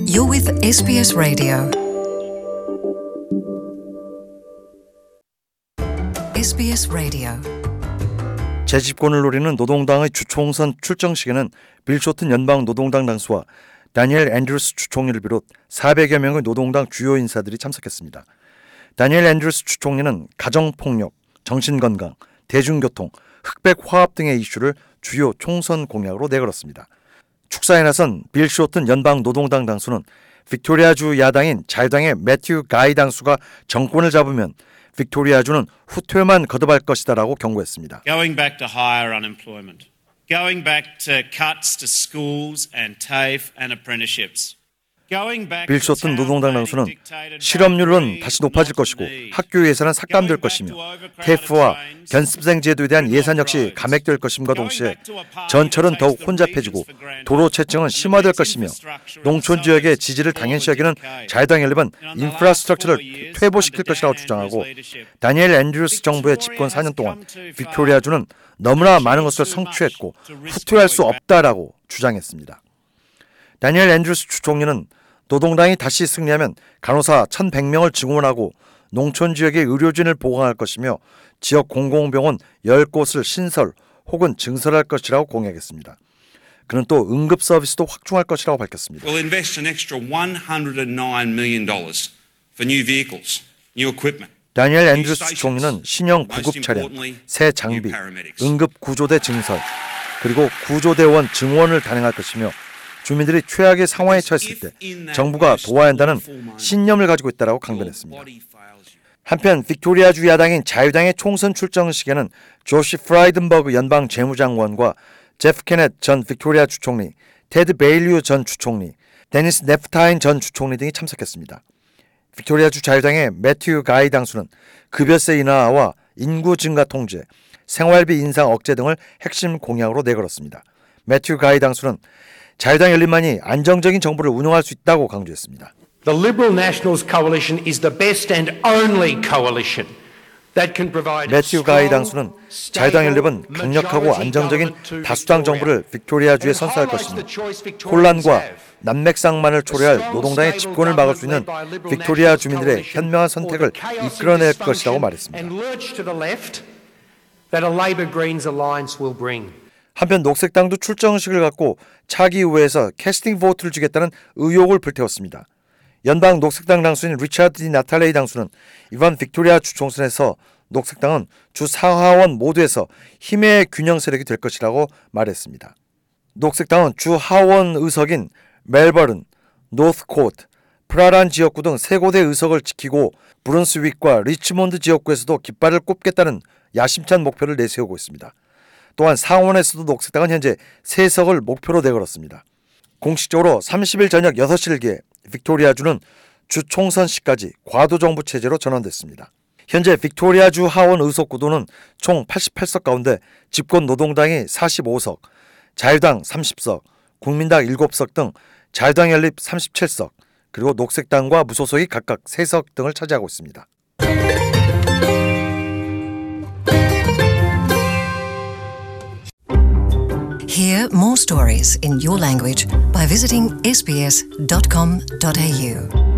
You're with SBS Radio. SBS Radio. 재집권을 노리는 노동당의 주총선 출정식에는 빌 쇼튼 연방 노동당 당수와 다니엘 앤드루스 주총리를 비롯 400여 명의 노동당 주요 인사들이 참석했습니다. 다니엘 앤드루스 주총리는 가정폭력, 정신건강, 대중교통, 흑백 화합 등의 이슈를 주요 총선 공약으로 내걸었습니다. 축사에 나선 빌 쇼튼 연방 노동당 당수는 빅토리아주 야당인 자유당의 매튜 가이 당수가 정권을 잡으면 빅토리아주는 후퇴만 거듭할 것이다라고 경고했습니다. Going back to higher unemployment, going back to cuts to schools and TAFE and apprenticeships. 빌 쇼튼 노동당 당수는 실업률은 다시 높아질 것이고 학교 예산은 삭감될 것이며 테이프와 견습생 제도에 대한 예산 역시 감액될 것임과 동시에 전철은 더욱 혼잡해지고 도로 체증은 심화될 것이며 농촌 지역의 지지를 당연시 여기는 자유당 연립은 인프라스트럭처를 퇴보시킬 것이라고 주장하고 다니엘 앤드루스 정부의 집권 4년 동안 빅토리아주는 너무나 많은 것을 성취했고 후퇴할 수 없다라고 주장했습니다. 다니엘 앤드루스 주총리는 노동당이 다시 승리하면 간호사 1,100명을 증원하고 농촌 지역의 의료진을 보강할 것이며 지역 공공병원 10곳을 신설 혹은 증설할 것이라고 공약했습니다. 그는 또 응급 서비스도 확충할 것이라고 밝혔습니다. We'll invest an extra $109 million for new vehicles, new equipment. 다니엘 앤드루스 주총리는 신형 구급 차량, 새 장비, 응급 구조대 증설, 그리고 구조대원 증원을 단행할 것이며 주민들이 최악의 상황에 처했을 때 정부가 도와야 한다는 신념을 가지고 있다고 강변했습니다. 한편 빅토리아주 야당인 자유당의 총선 출정식에는 조시 프라이든버그 연방 재무장관과 제프 케넷 전 빅토리아 주총리, 테드 베일류 전 주총리, 데니스 네프타인 전 주총리 등이 참석했습니다. 빅토리아주 자유당의 매튜 가이 당수는 급여세 인하와 인구 증가 통제, 생활비 인상 억제 등을 핵심 공약으로 내걸었습니다. 매튜 가이 당수는 자유당 연립만이 안정적인 정부를 운영할 수 있다고 강조했습니다. The Liberal Nationals coalition is the best and only coalition that can provide. 매튜 가이 당수는 자유당 연립은 강력하고 안정적인 다수당 정부를 빅토리아주에 선사할 것이며 혼란과 난맥상만을 초래할 노동당의 집권을 막을 수 있는 빅토리아 주민들의 현명한 선택을 이끌어낼 것이라고 말했습니다. 한편 녹색당도 출정식을 갖고 차기 의회에서 캐스팅 보트를 주겠다는 의혹을 불태웠습니다. 연방 녹색당 당수인 리차드 디 나탈레이 당수는 이번 빅토리아 주총선에서 녹색당은 주 상하원 모두에서 힘의 균형 세력이 될 것이라고 말했습니다. 녹색당은 주 하원 의석인 멜버른, 노스코트, 프라란 지역구 등 3곳의 의석을 지키고 브룬스윅과 리치몬드 지역구에서도 깃발을 꼽겠다는 야심찬 목표를 내세우고 있습니다. 또한 상원에서도 녹색당은 현재 3석을 목표로 내걸었습니다. 공식적으로 30일 저녁 6시를 기해 빅토리아주는 주 총선 시까지 과도정부 체제로 전환됐습니다. 현재 빅토리아주 하원 의석 구도는 총 88석 가운데 집권 노동당이 45석, 자유당 30석, 국민당 7석 등 자유당 연립 37석, 그리고 녹색당과 무소속이 각각 3석 등을 차지하고 있습니다. Hear more stories in your language by visiting sbs.com.au.